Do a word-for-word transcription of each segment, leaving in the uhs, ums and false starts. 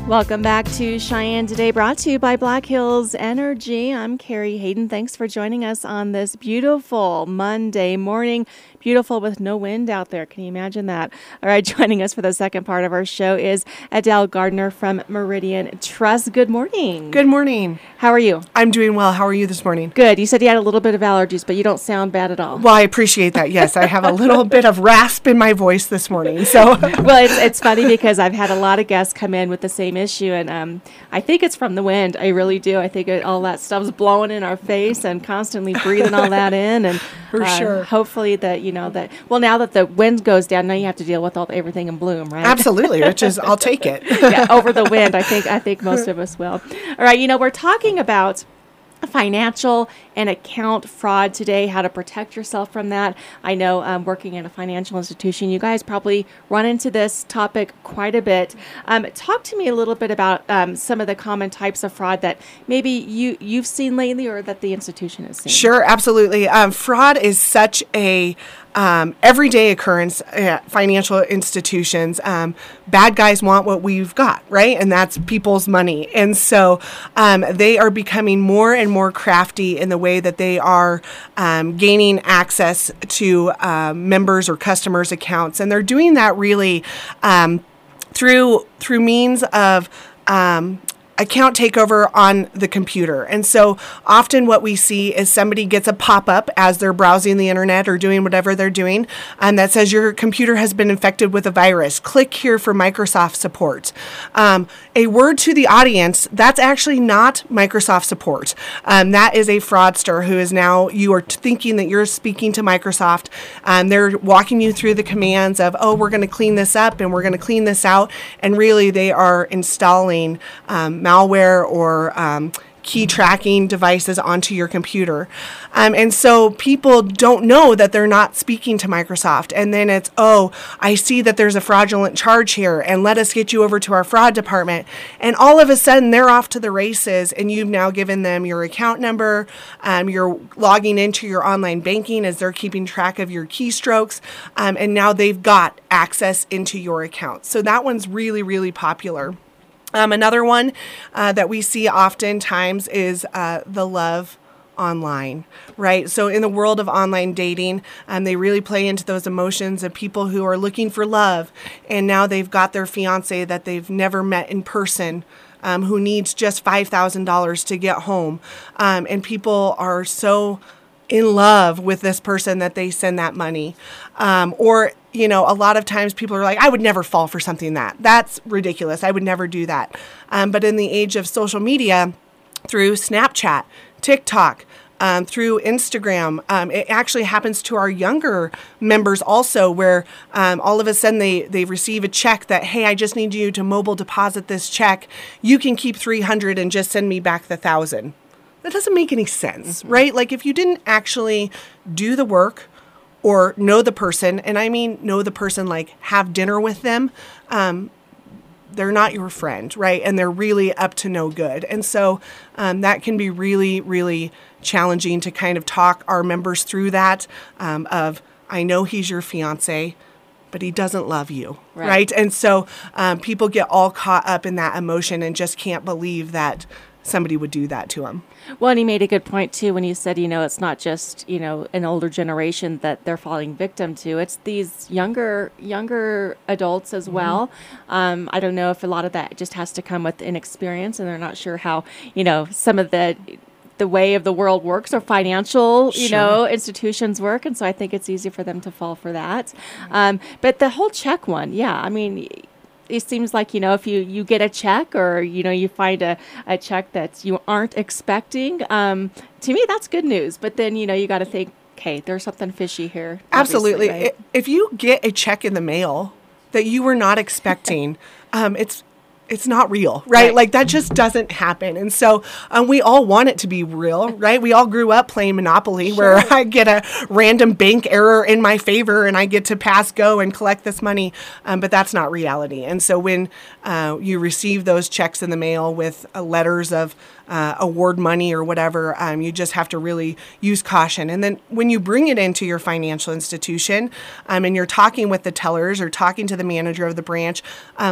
Welcome back to Cheyenne Today, brought to you by Black Hills Energy. I'm Carrie Hayden. Thanks for joining us on this beautiful Monday morning. Beautiful with no wind out there. Can you imagine that? All right, joining us for the second part of our show is Adele Gardner from Meridian Trust. Good morning. Good morning. How are you? I'm doing well. How are you this morning? Good. You said you had a little bit of allergies, but you don't sound bad at all. Well, I appreciate that. Yes, I have a little bit of rasp in my voice this morning. So, well, it's it's funny because I've had a lot of guests come in with the same issue, and um, I think it's from the wind. I really do. I think it, all that stuff's blowing in our face and constantly breathing all that in, and for uh, sure. Hopefully that you know that. Well, now that the wind goes down, now you have to deal with all everything in bloom, right? Absolutely, which is I'll take it. Yeah, over the wind. I think I think most of us will. All right, you know we're talking about financial and account fraud today, how to protect yourself from that. I know um, working in a financial institution, you guys probably run into this topic quite a bit. Um, talk to me a little bit about um, some of the common types of fraud that maybe you, you've seen lately or that the institution has seen. Sure, absolutely. Um, fraud is such a Um, everyday occurrence at financial institutions. Um, bad guys want what we've got, right? And that's people's money. And so um, they are becoming more and more crafty in the way that they are um, gaining access to uh, members or customers' accounts. And they're doing that really um, through through means of um, account takeover on the computer. And so often what we see is somebody gets a pop-up as they're browsing the internet or doing whatever they're doing um, that says your computer has been infected with a virus. Click here for Microsoft support. Um, a word to the audience, that's actually not Microsoft support. Um, that is a fraudster who is now, you are t- thinking that you're speaking to Microsoft. Um, they're walking you through the commands of, oh, we're going to clean this up and we're going to clean this out. And really they are installing um, malware or um, key tracking devices onto your computer. Um, and so people don't know that they're not speaking to Microsoft. And then it's, oh, I see that there's a fraudulent charge here and let us get you over to our fraud department. And all of a sudden they're off to the races and you've now given them your account number. Um, you're logging into your online banking as they're keeping track of your keystrokes. Um, and now they've got access into your account. So that one's really, really popular. Um, another one uh, that we see oftentimes is uh, the love online, right? So in the world of online dating, um, they really play into those emotions of people who are looking for love, and now they've got their fiance that they've never met in person, um, who needs just five thousand dollars to get home. Um, and people are so in love with this person that they send that money. Um, or, you know, a lot of times people are like, I would never fall for something that. That's ridiculous. I would never do that. Um, but in the age of social media, through Snapchat, TikTok, um, through Instagram, um, it actually happens to our younger members also, where um, all of a sudden they, they receive a check that, hey, I just need you to mobile deposit this check. You can keep three hundred and just send me back the thousand. That doesn't make any sense, mm-hmm. right? Like if you didn't actually do the work or know the person, and I mean know the person like have dinner with them, um, they're not your friend, right? And they're really up to no good. And so um, that can be really, really challenging to kind of talk our members through that um, of, I know he's your fiance, but he doesn't love you, right? right? And so um, people get all caught up in that emotion and just can't believe that somebody would do that to them. Well, and he made a good point, too, when he said, you know, it's not just, you know, an older generation that they're falling victim to. It's these younger younger adults as mm-hmm. well. Um, I don't know if a lot of that just has to come with inexperience, and they're not sure how, you know, some of the the way of the world works or financial, you sure. know, institutions work. And so I think it's easy for them to fall for that. Um, but the whole check one, yeah, I mean, it seems like, you know, if you, you get a check or, you know, you find a, a check that you aren't expecting, um, to me, that's good news. But then, you know, you got to think, okay, there's something fishy here. Absolutely. Right? If you get a check in the mail that you were not expecting, um, it's it's not real, right? right? Like that just doesn't happen. And so um, we all want it to be real, right? We all grew up playing Monopoly sure. where I get a random bank error in my favor and I get to pass go and collect this money. Um, but that's not reality. And so when uh, you receive those checks in the mail with uh, letters of uh, award money or whatever, um, you just have to really use caution. And then when you bring it into your financial institution um, and you're talking with the tellers or talking to the manager of the branch, um,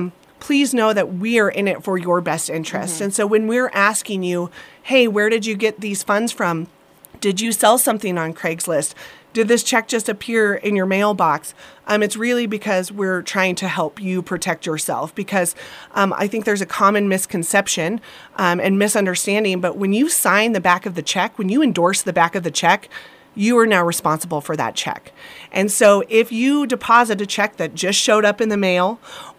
please know that we are in it for your best interest. Mm-hmm. And so when we're asking you, hey, where did you get these funds from? Did you sell something on Craigslist? Did this check just appear in your mailbox? Um, it's really because we're trying to help you protect yourself, because um, I think there's a common misconception um, and misunderstanding. But when you sign the back of the check, when you endorse the back of the check, you are now responsible for that check. And so if you deposit a check that just showed up in the mail,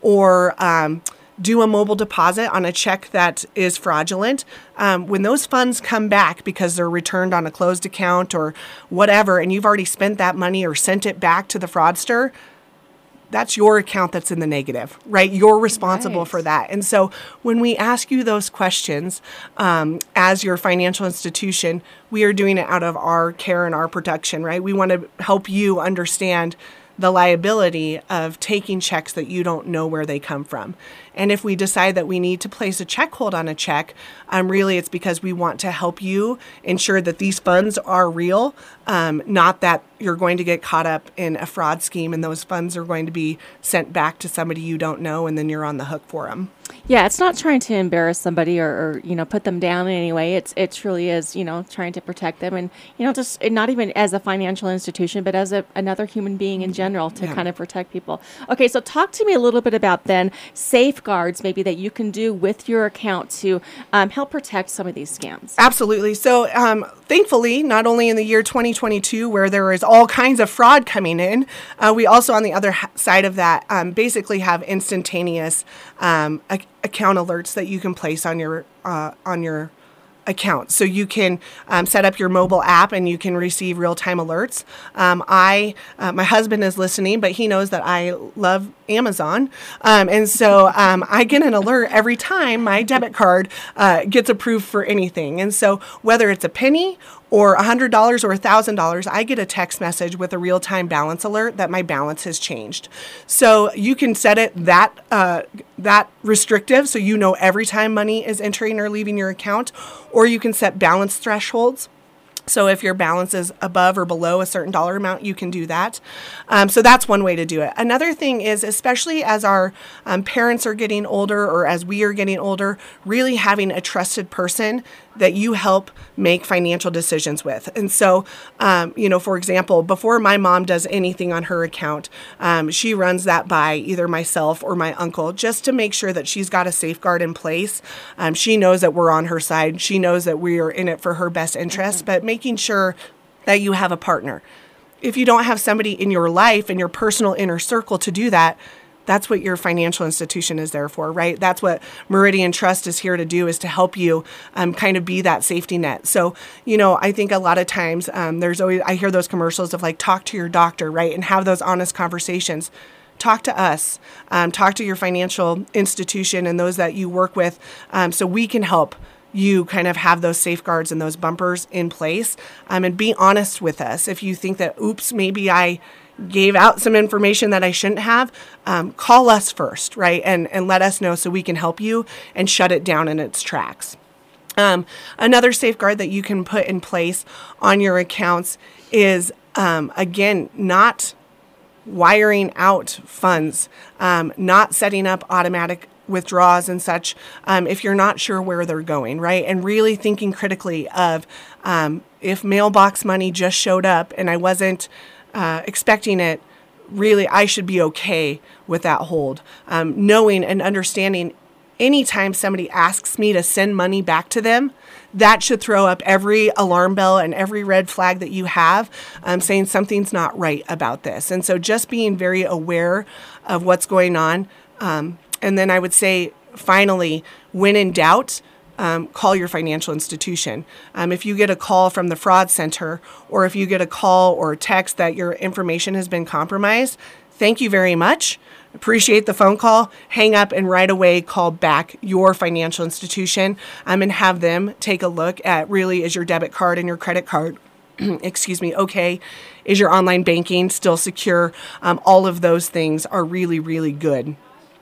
or um, do a mobile deposit on a check that is fraudulent, um, when those funds come back because they're returned on a closed account or whatever, and you've already spent that money or sent it back to the fraudster, that's your account that's in the negative, right? You're responsible right. for that. And so when we ask you those questions um, as your financial institution, we are doing it out of our care and our protection, right? We want to help you understand the liability of taking checks that you don't know where they come from. And if we decide that we need to place a check hold on a check, um, really it's because we want to help you ensure that these funds are real, um, not that you're going to get caught up in a fraud scheme and those funds are going to be sent back to somebody you don't know and then you're on the hook for them. Yeah, it's not trying to embarrass somebody or, or you know, put them down in any way. It's it truly is, you know, trying to protect them, and you know, just not even as a financial institution, but as a, another human being in general to yeah. kind of protect people. Okay, so talk to me a little bit about then safeguards maybe that you can do with your account to um, help protect some of these scams. Absolutely. So um, thankfully, not only in the year twenty twenty-two where there is all kinds of fraud coming in, uh, we also on the other ha- side of that um, basically have instantaneous um, a- account alerts that you can place on your uh, on your account. So you can um, set up your mobile app and you can receive real-time alerts. Um, I, uh, my husband is listening, but he knows that I love Amazon. Um, and so um, I get an alert every time my debit card uh, gets approved for anything. And so whether it's a penny or one hundred dollars or one thousand dollars, I get a text message with a real-time balance alert that my balance has changed. So you can set it that uh, that restrictive so you know every time money is entering or leaving your account, or you can set balance thresholds. So if your balance is above or below a certain dollar amount, you can do that. Um, so that's one way to do it. Another thing is, especially as our um, parents are getting older or as we are getting older, really having a trusted person that you help make financial decisions with. And so, um, you know, for example, before my mom does anything on her account, um, she runs that by either myself or my uncle just to make sure that she's got a safeguard in place. Um, she knows that we're on her side. She knows that we are in it for her best interest, mm-hmm. but making sure that you have a partner. If you don't have somebody in your life, in your personal inner circle to do that, that's what your financial institution is there for, right? That's what Meridian Trust is here to do, is to help you um, kind of be that safety net. So, you know, I think a lot of times um, there's always, I hear those commercials of like, talk to your doctor, right? And have those honest conversations. Talk to us, um, talk to your financial institution and those that you work with um, so we can help you kind of have those safeguards and those bumpers in place, um, and be honest with us. If you think that, oops, maybe I gave out some information that I shouldn't have, um, call us first, right? And, and let us know so we can help you and shut it down in its tracks. Um, another safeguard that you can put in place on your accounts is, um, again, not wiring out funds, um, not setting up automatic withdrawals and such um, if you're not sure where they're going, right? And really thinking critically of um, if mailbox money just showed up and I wasn't uh, expecting it, really I should be okay with that hold. Um, knowing and understanding anytime somebody asks me to send money back to them, that should throw up every alarm bell and every red flag that you have, um, saying something's not right about this. And so just being very aware of what's going on. Um, and then I would say, finally, when in doubt, um, call your financial institution. Um, if you get a call from the fraud center, or if you get a call or a text that your information has been compromised, thank you very much. Appreciate the phone call, hang up, and right away call back your financial institution um, and have them take a look at, really, is your debit card and your credit card, excuse me, okay? Is your online banking still secure? Um, all of those things are really, really good.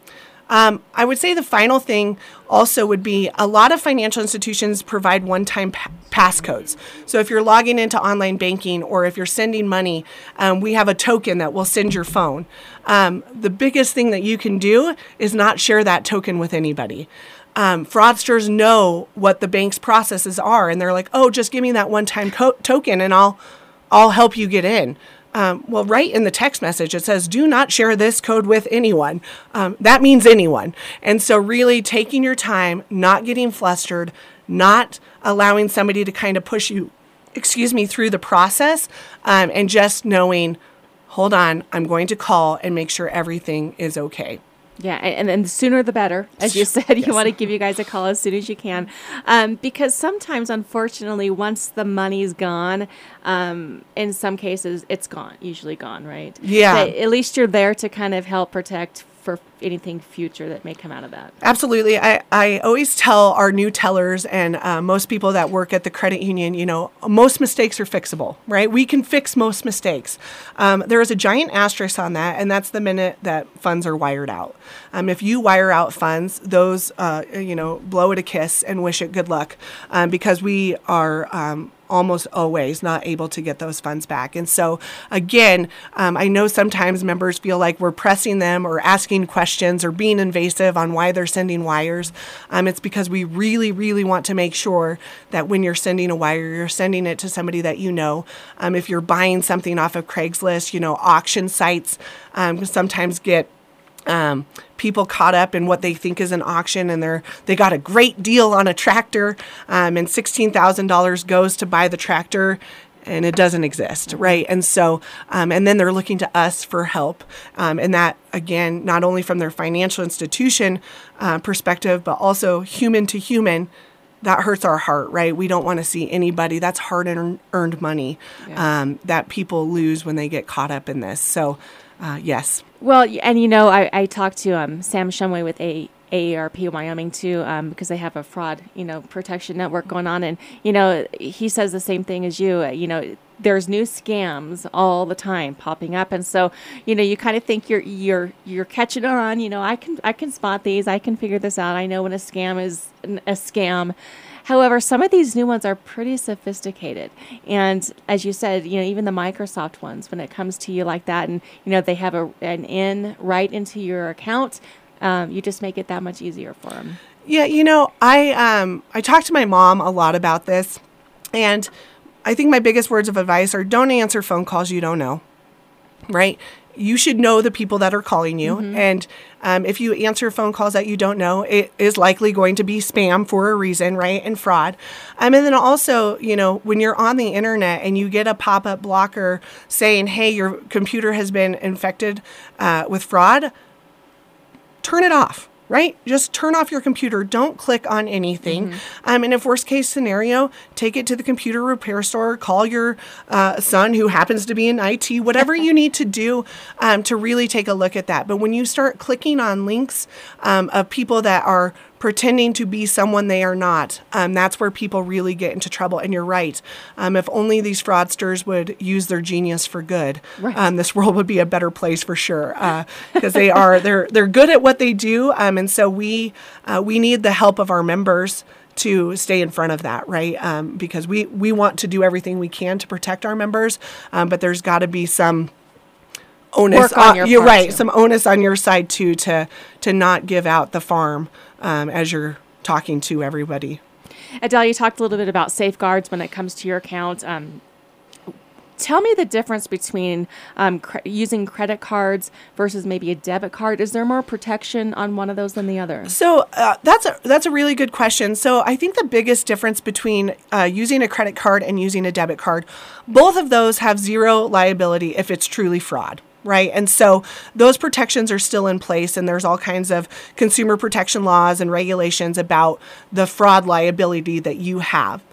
Um, I would say the final thing also would be a lot of financial institutions provide one-time pa- passcodes. So if you're logging into online banking or if you're sending money, um, we have a token that will send your phone. Um, the biggest thing that you can do is not share that token with anybody. Um, fraudsters know what the bank's processes are, and they're like, "Oh, just give me that one-time co- token, and I'll, I'll help you get in." Um, well, right in the text message, it says, do not share this code with anyone. Um, that means anyone. And so really taking your time, not getting flustered, not allowing somebody to kind of push you, excuse me, through the process, um, and just knowing, hold on, I'm going to call and make sure everything is okay. Yeah, and, and the sooner the better. As you said, you yes. want to give you guys a call as soon as you can. Um, because sometimes, unfortunately, once the money's gone, um, in some cases, it's gone, usually gone, right? Yeah. But at least you're there to kind of help protect for anything future that may come out of that. Absolutely. I, I always tell our new tellers and uh, most people that work at the credit union, you know, most mistakes are fixable, right? We can fix most mistakes. Um, there is a giant asterisk on that, and that's the minute that funds are wired out. Um, if you wire out funds, those, uh, you know, blow it a kiss and wish it good luck, um, because we are um, almost always not able to get those funds back. And so, again, um, I know sometimes members feel like we're pressing them or asking questions or being invasive on why they're sending wires. Um, it's because we really, really want to make sure that when you're sending a wire, you're sending it to somebody that you know. Um, if you're buying something off of Craigslist, you know, auction sites um, sometimes get Um, people caught up in what they think is an auction, and they're they got a great deal on a tractor, um, and sixteen thousand dollars goes to buy the tractor, and it doesn't exist, right? And so, um, and then they're looking to us for help, um, and that again, not only from their financial institution uh, perspective, but also human to human. That hurts our heart, right? We don't want to see anybody. That's hard earned money yeah. um, that people lose when they get caught up in this. So, uh, yes. Well, and you know, I, I talked to um, Sam Shumway with A A R P Wyoming too, um, because they have a fraud, you know, protection network going on, and you know, he says the same thing as you. Uh, you know, there's new scams all the time popping up, and so you know, you kind of think you're you're you're catching on. You know, I can I can spot these. I can figure this out. I know when a scam is a scam. However, some of these new ones are pretty sophisticated. And as you said, you know, even the Microsoft ones, when it comes to you like that, and, you know, they have a, an in right into your account, um, you just make it that much easier for them. Yeah, you know, I um, I talked to my mom a lot about this. And I think my biggest words of advice are don't answer phone calls you don't know, right? You should know the people that are calling you. Mm-hmm. And um, if you answer phone calls that you don't know, it is likely going to be spam for a reason, right? And fraud. Um, and then also, you know, when you're on the internet and you get a pop-up blocker saying, hey, your computer has been infected uh, with fraud, turn it off. Right? Just turn off your computer. Don't click on anything. Mm-hmm. Um, and if worst case scenario, take it to the computer repair store, call your uh, son who happens to be in I T, whatever you need to do um, to really take a look at that. But when you start clicking on links um, of people that are pretending to be someone they are not, um, that's where people really get into trouble. And you're right. Um, if only these fraudsters would use their genius for good, right. um, this world would be a better place for sure. Because uh, they are they're they're good at what they do, um, and so we uh, we need the help of our members to stay in front of that, right? Um, because we we want to do everything we can to protect our members, um, but there's got to be some onus on, on your you're right too. some onus on your side too to to not give out the farm um, as you're talking to everybody. Adele, you talked a little bit about safeguards when it comes to your account. Um, tell me the difference between um, cre- using credit cards versus maybe a debit card. Is there more protection on one of those than the other? So uh, that's a that's a really good question. So I think the biggest difference between uh, using a credit card and using a debit card, both of those have zero liability if it's truly fraud. Right. And so those protections are still in place, and there's all kinds of consumer protection laws and regulations about the fraud liability that you have.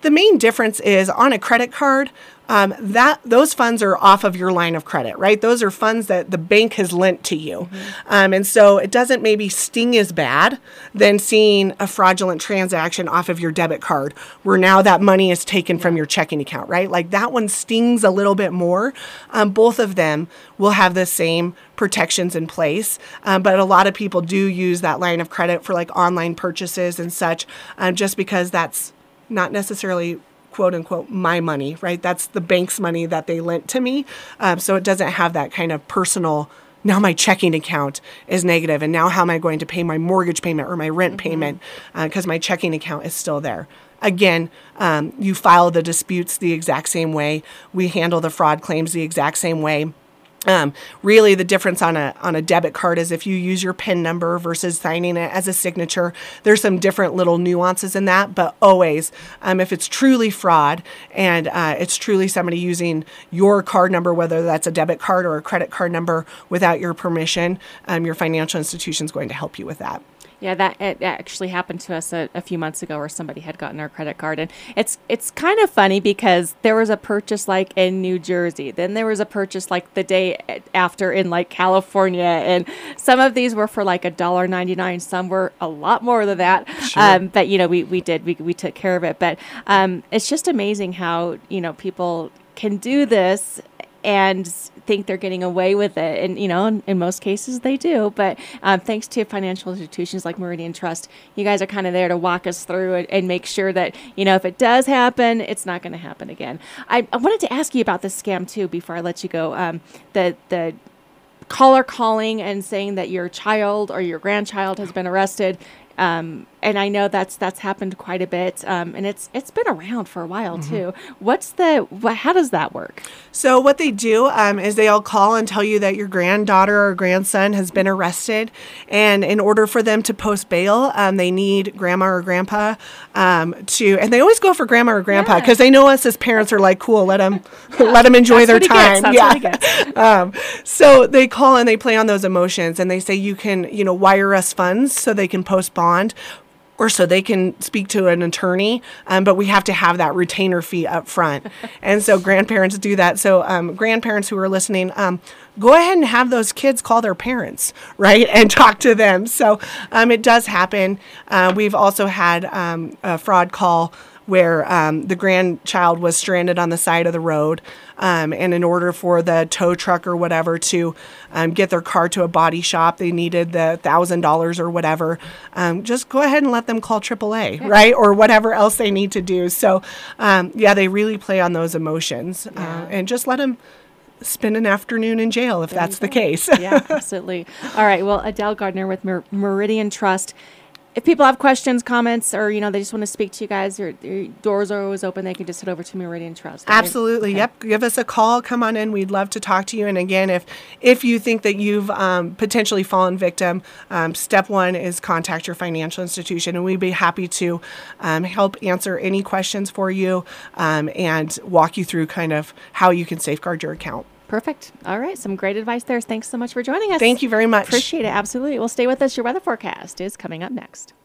the main difference is on a credit card, um, that those funds are off of your line of credit, right? Those are funds that the bank has lent to you. Mm-hmm. Um, and so it doesn't maybe sting as bad than seeing a fraudulent transaction off of your debit card where now that money is taken from your checking account, right? Like that one stings a little bit more. Um, both of them will have the same protections in place. Um, but a lot of people do use that line of credit for like online purchases and such, um, just because that's not necessarily quote unquote my money, right? That's the bank's money that they lent to me. Um, so it doesn't have that kind of personal, now my checking account is negative, and now how am I going to pay my mortgage payment or my rent mm-hmm. payment because uh, my checking account is still there. Again, um, you file the disputes the exact same way. We handle the fraud claims the exact same way. Um, really, the difference on a on a debit card is if you use your PIN number versus signing it as a signature. There's some different little nuances in that, but always, um, if it's truly fraud and uh, it's truly somebody using your card number, whether that's a debit card or a credit card number without your permission, um, your financial institution is going to help you with that. Yeah, that it actually happened to us a, a few months ago where somebody had gotten our credit card. And it's it's kind of funny because there was a purchase like in New Jersey. Then there was a purchase like the day after in like California. And some of these were for like one dollar ninety-nine. Some were a lot more than that. Sure. Um, but, you know, we, we did. We, we took care of it. But um, it's just amazing how, you know, people can do this and think they're getting away with it. And, you know, in, in most cases they do. But um, thanks to financial institutions like Meridian Trust, you guys are kind of there to walk us through it and make sure that, you know, if it does happen, it's not going to happen again. I, I wanted to ask you about this scam, too, before I let you go. Um, the, the caller calling and saying that your child or your grandchild has been arrested. Um, and I know that's that's happened quite a bit, um, and it's it's been around for a while mm-hmm. too. What's the wh- how does that work? So what they do um, is they all call and tell you that your granddaughter or grandson has been arrested, and in order for them to post bail, um, they need grandma or grandpa um, to, and they always go for grandma or grandpa because yeah. they know us as parents are like, cool, let them yeah. let them enjoy that's their time. That's yeah. what he gets. um, so they call and they play on those emotions, and they say you can you know wire us funds so they can post bond, or so they can speak to an attorney, um, but we have to have that retainer fee up front. And so grandparents do that. So um, grandparents who are listening, um, go ahead and have those kids call their parents, right, and talk to them. So um, it does happen. Uh, we've also had um, a fraud call where um, the grandchild was stranded on the side of the road. Um, and in order for the tow truck or whatever to um, get their car to a body shop, they needed the one thousand dollars or whatever. Um, just go ahead and let them call triple A, okay. right? Or whatever else they need to do. So, um, yeah, they really play on those emotions. Yeah. Uh, and just let them spend an afternoon in jail if there that's the case. Yeah, absolutely. All right. Well, Adele Gardner with Mer- Meridian Trust. If people have questions, comments, or, you know, they just want to speak to you guys, your, your doors are always open. They can just head over to Meridian Trust. Right? Absolutely. Okay. Yep. Give us a call. Come on in. We'd love to talk to you. And again, if if you think that you've um, potentially fallen victim, um, step one is contact your financial institution, and we'd be happy to um, help answer any questions for you um, and walk you through kind of how you can safeguard your account. Perfect. All right. Some great advice there. Thanks so much for joining us. Thank you very much. Appreciate it. Absolutely. Well, stay with us. Your weather forecast is coming up next.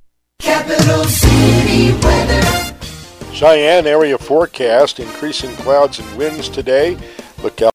Capital City weather. Cheyenne area forecast, increasing clouds and winds today. Look out.